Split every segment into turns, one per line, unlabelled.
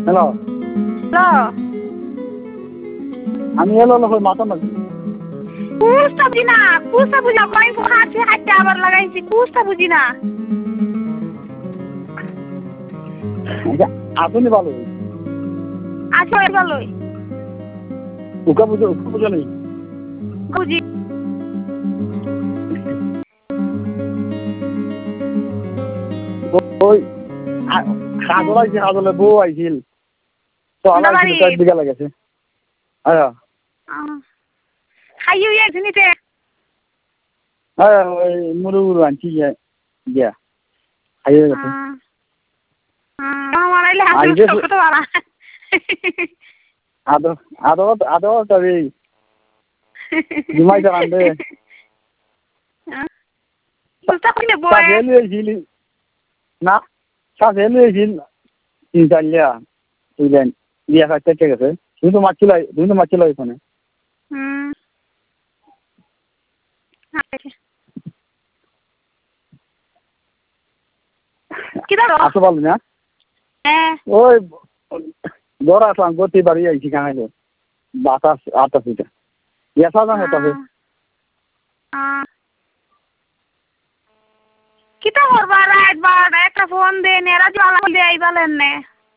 hello
hello
আমি এলো হলো মাথা নাকি
কুস্তা বুঝি না কই ফোন আছে হাতে আবার লাগাইছি কুস্তা বুঝি না
আপনি ভালো
আচ্ছা ভালোই
উকা বুঝো নেই
বুঝি
ওই হাজলে বউ আইছিল তো আলাইছিল 4 বিঘা লাগাছে হ্যাঁ
খাইও একদিনিতে
হ্যাঁ ওই মুরুগুরু আনছি দিয়া খাইয়ে গেছে
আমার আইলে হাসি কত বাড়া
আদো তবে জুমাই জানবে
কুস্তা কইলে বয়
সাজেল না সাজেল হইছিল 3-4 লিয়া বুঝলেন দিয়া খাইতে ঠিক আছে তুমি তো মারছিল এখানে আসো বল না ওই গড় আসলাম গতি বাড়ি আইছি কানাইলে বাতাস আটাশিটা এসা জান হতাছে
কিতা করবা রাত বার একটা ফোন দে নেরা জ্বালা বলে আইবালেন নে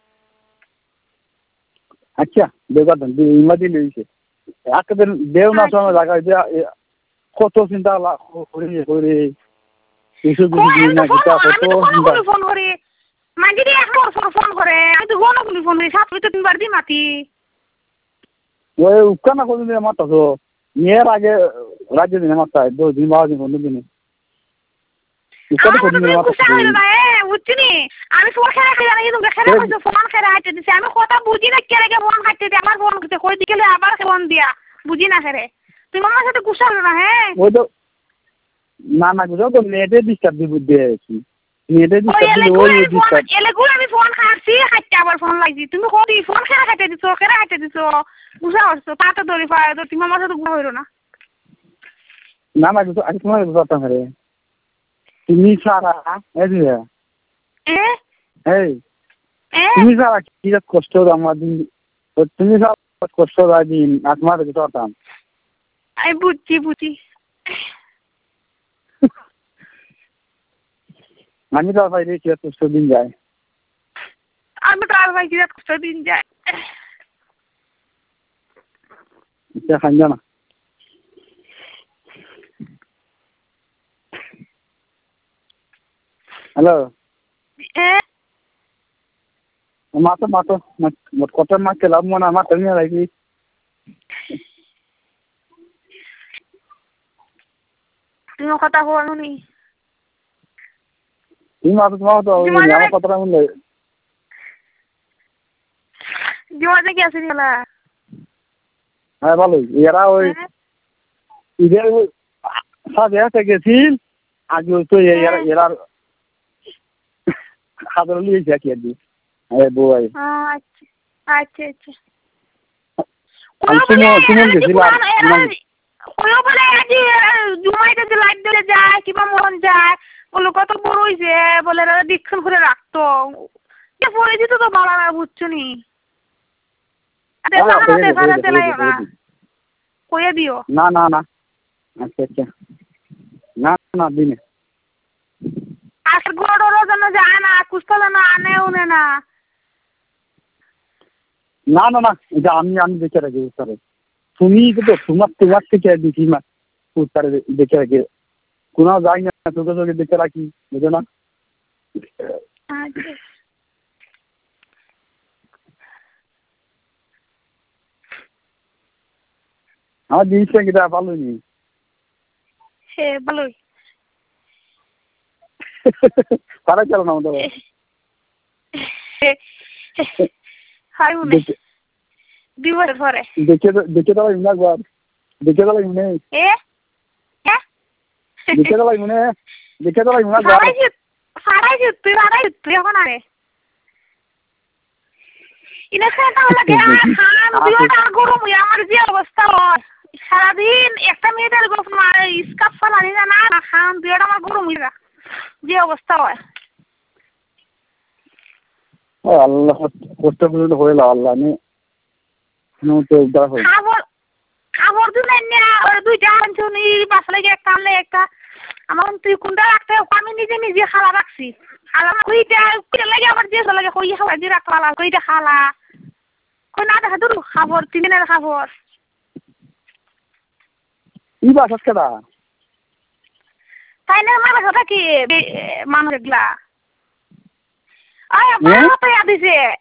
আচ্ছা বেগাদন ইমাদি লইছে একদিন দেও না সময় লাগাই দিয়া কত চিন্তা করে কিছু না কিতা কত
ফোন করে মাঝিরে একবার ফোন করে আমি তো গণগুলি ফোন করি 7 তো 3 বার দি মাতি
ওই উকানা কোন দিন মাতাছো নিয়ের আগে রাজ্য দিনে মাতা 2 দিন 12 দিন 15 দিন উকানা কোন দিন মাতাছো
বুঝছিনি আমি ফোন খেলা খেলা নাই তুমি খেলা কইছো ফোন খেলা হাইতে দিছি আমি কথা বুঝি না কে লাগে ফোন হাইতে দি আমার ফোন করতে কই দিকে আবার ফোন দিয়া বুঝি না খেরে তুমি আমার সাথে গুছাল না হ্যাঁ
ওই তো না বুঝো তো নেটে ডিস্টার্ব দি বুঝতে আছি নেটে ডিস্টার্ব দি ওই ডিস্টার্ব
এলে গুলো আমি ফোন খাচ্ছি হাইতে আবার ফোন লাগছি তুমি কই ফোন খেলা হাইতে দিছো খেলা হাইতে দিছো বুঝা হচ্ছে তা তো ধরে পায় তো তুমি আমার সাথে গুছা হইরো না
না বুঝো আমি তোমার কথা করে তুমি সারা এই তুমি সারা কি কষ্ট আমার দিন তুমি সারা কষ্ট দিন আত্মার কিছু হতাম
আমি বুঝছি
আমি তো ভাই কি কষ্ট দিন যায়
আমি তো আর ভাই কি কষ্ট দিন যায়
খান জানা হ্যালো মাতো কত মাছ খেলাম মনে আমার তুমি লাগি
তুমি কথা বলনি
তুমি মাতো তোমার তো আমার কথাটা বললে
জীবনে কি আছে নিলা
হ্যাঁ ভালোই এরা ওই ঈদের সাথে গেছিল আগে তো এরা খাবার লিয়েছে কি আর কি বই
আচ্ছা
তুমি গেছিলাম
ওই বলে যে জুমাইতে যে লাইট দিলে যায় কিবা মন যায় বলে কত বড় হইছে বলে দীক্ষণ করে রাখতো পরে দিত তো ভালো না বুঝছো নি কয়ে দিও
না আচ্ছা না দিনে
আজকে গড়োর জন্য যায় না কুস্তলে না আনে উনে না
এটা আমি দেখে রাখি উত্তরে তুমি তো তোমার থেকে দেখি মা উত্তরে দেখে রাখি কোনো যাই না চোখে দেখে রাখি বুঝো না আমার জিনিসটা কিটা ভালো নি
ভালোই
তারা চলো না আমাদের
দিবস পরে
দেখে দেওয়া ইমনা একবার দেখে দেওয়া ইমনে
তুই এখন আরে গরম আমার যে অবস্থা হয় সারাদিন একটা মেয়েদের স্কার্ফ ফালানি না খান দুইটা আমার গরম হয়ে যে অবস্থা হয়
ও আল্লাহ কষ্ট পর্যন্ত হইল আল্লাহ আমি তো উদ্ধার হই
খাবার দিন ওর দুইটা আনছুনি বাস লাগে একটা আনলে একটা আমার তুই কোনটা রাখতে আমি নিজে নিজে খালা রাখছি খালা কইটা লাগে আমার যে লাগে কই খাওয়া যে রাখলা কইটা খালা কই না দেখা দূর খাবার 3 দিনের খাবার
ই বাসাত কেডা
তাই না আমার কথা কি মানুষ এগুলা আয় বাবা তো দিছে